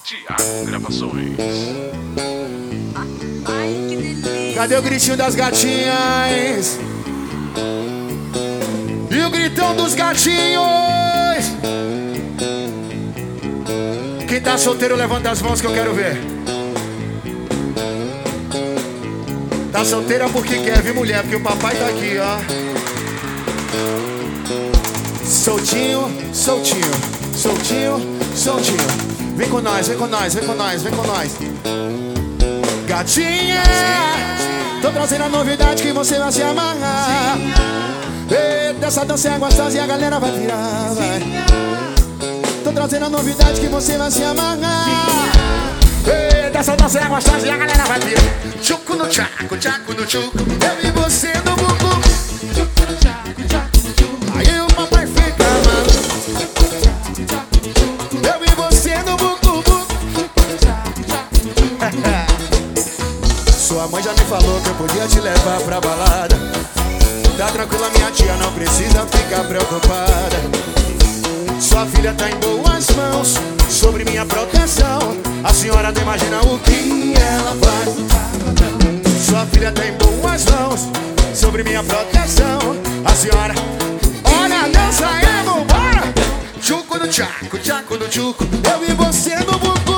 Thiago Gravações. Ai, que delícia. Cadê o gritinho das gatinhas? E o gritão dos gatinhos? Quem tá solteiro, levanta as mãos que eu quero ver. Tá solteira porque quer, viu, mulher? Porque o papai tá aqui, ó. Soltinho, soltinho, soltinho, soltinho. Vem com nós, vem com nós, vem com nós, vem com nós. Gatinha, tô trazendo a novidade que você vai se amarrar. Eita, essa dança é gostosa e a galera vai virar, vai. Tô trazendo a novidade que você vai se amarrar. Eita, essa dança é gostosa e a galera vai virar. Tchucu no tchaco, tchaco no tchucu. Eu e você no bubu. Tchucu no tchaco, tchaco no tchucu. Aí o papai fica maluco. Eu e você no bubu. Sua mãe já me falou que eu podia te levar pra balada. Tá tranquila, minha tia, não precisa ficar preocupada. Sua filha tá em boas mãos, sobre minha proteção. A senhora não imagina o que ela faz. Sua filha tá em boas mãos, sobre minha proteção. A senhora, olha a dança, vambora. Tchuco no tchaco, tchaco no tchuco. Eu e você no bubu.